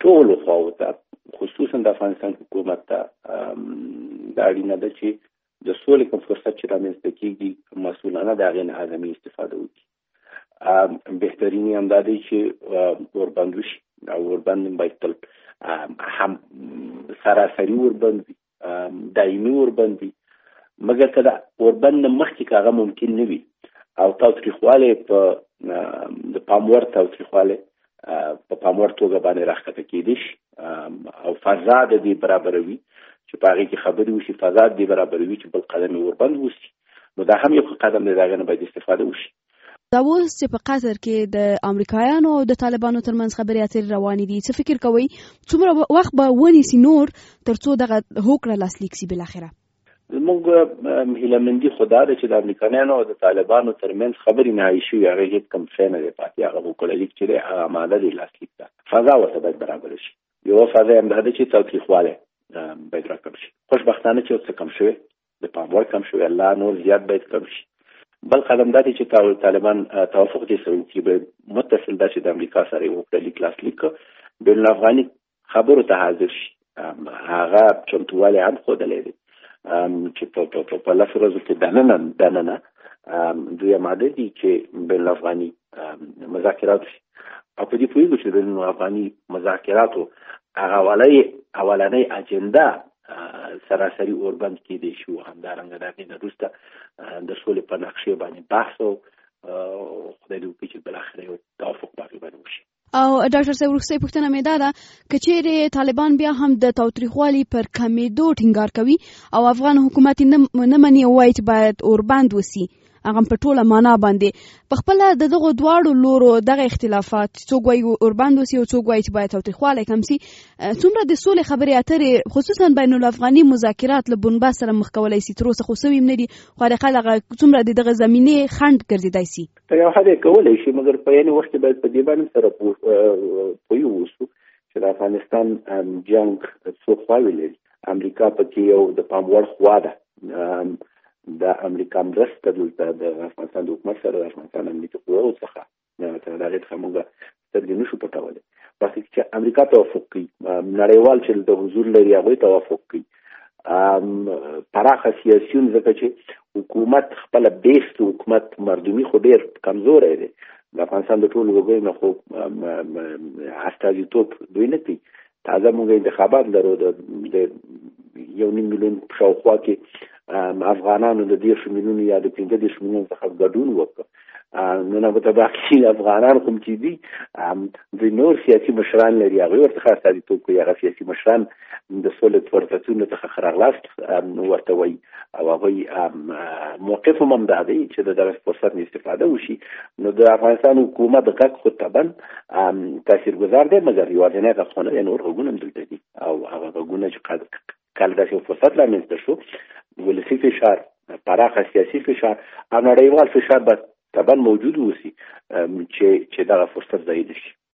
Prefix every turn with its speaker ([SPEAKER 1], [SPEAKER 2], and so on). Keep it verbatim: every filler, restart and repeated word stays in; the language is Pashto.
[SPEAKER 1] ټولو خواو ته خصوصا د افغانستان حکومت ته دا اړینه ده چې د سولې کوم فرصت چې رامنځته کېږي مسؤلانه د هغې نه اعظمي استفاده وکړي. بهترینې هم دا دی چې وربند وشي او وربند باید تل هم سراسري وربند وي، دایمي وربند وي، مګر که دا وربند نه مخکې که هغه ممکن نه وي او تاوتریخوالی په د پاموړ تاوتریخوالی په پاموړ توګه باندې راښکته کېدی شي او فضا د دې برابروي چې په هغې کې خبرې وشي، فضا د دې برابروي چې بل قدم یې وربند وشي، نو دا هم یو قدم دی، د هغې نه باید استفاده وشي.
[SPEAKER 2] دا اوس چې په قطر کې د امریکایانو او د طالبانو ترمنځ خبرې اترې روانې دي، څه فکر کوئ څومره وخت به ونیسي نور تر څو دغه هوکړه لاسلیک سي بالاخره؟
[SPEAKER 1] زموږ هیلهمندي خو دا ده چې د امریکایانو او د طالبانو ترمنځ خبرې نهایي شوي، هغې هېڅ کوم شی نه دی پاتې، هغه هوکړه لیک چې دی هغه اماده دی لاسلیک ته، فضا ورته باید برابره شي. یوه فضا هم دا ده چې تاوتریخوالی باید راکم شي. خوشبختانه چې اوس څه کم شوی، د پاموړ کم شوی، الله نور زیات باید کم شي. بل قدم دا دی چې طالبان توافق دې سره وکړي، باید متصل دا چې د امریکا سره یو هوکړه لیک لاسلیک کړي، بین الافغاني خبرو ته حاضر شي. هغه چمتووالی هم ښودلی دی چې په لسو ورځو کې دننه دننه دوی اماده دي چې بین الافغاني مذاکرات شي او په دې پوهېږو چې د بین الافغاني مذاکراتو هغه اولنۍ اجنډا سراسري اوربند کېدی شي او همدارنګه د هغې نه وروسته د سولې په نقشې باندې بحث او خدای دې وکړي چې بالاخره یو توافق په هغې باندې وشي.
[SPEAKER 2] او ډاکټر صاحب وروستۍ پوښتنه مې دا ده که چیرې طالبان بیا هم د تاوتریخوالي پر کمېدو ټینګار کوي او افغان حکومت یې نه مني او وایي چې باید اوربند وسي، هغه په ټوله معنا باندې په خپله د دغو دواړو لورو دغه اختلافات، څوک وایي اوربند وسي او څوک وایي چې باید تاوتریخوالی کم سي، څومره د سولې خبرې اترې خصوصا بین الافغاني مذاکرات له بنبست سره مخ کولی سي؟ تر اوسه خو سوي هم نه دي، خو حداقل هغه څومره د دغه زمینې خنډ ګرځېدی سي؟
[SPEAKER 1] په یو حد یې کولی شي، مګر په یعنې وخت کې باید په دې باندې سره پوه اوسو چې د افغانستان جنګ څو خواوې لري. امریکا پکې یو د پاموړ خوا ده، د امریکا مرسته دلته د افغانستان د حکومت سره د افغانستان امنیتي قواو څخه د هغې څخه موږ سترګې نشو پټولی. وخت چې امریکا توافق کوي، نړیوال چې د حضور لري هغوی توافق کوي، پراخه سیاسیون، ځکه چې حکومت خپله بیس حکومت مردمي خو ډېر کمزوری دی، د افغانستان د ټولو وګړو نه خو استازیتوب دوی نه کوي. تازه موږ انتخابات لرو، د یو نیم میلیون شاوخوا کې افغانانو د دېرشو میلیونو یا د پنځه دېرش میلیونو څخه ګډون وکړ. نو نه به باقي افغانان کوم چې دي دوی نور سیاسي مشران لري، هغوی ورڅخه استازیتوب کوي، هغه سیاسي مشران د سولې فرصتونو څخه ښه راغلاست ورته وایي او هغوی موقف هم همدا دی چې د دغه فرصت نه استفاده وشي. نو د افغانستان حکومت غږ خو طبعا تاثیرګذار دی، مګر یوازینی غږ خو نه دی، نور غږونه هم دلته دي او هغه غږونه چې کله داسې یو فرصت رامنځته شو، ولسي فشار، پراخه سیاسي فشار او نړیوال فشار به طبعا موجود اوسي چې چې دغه فرصت ضایع شي.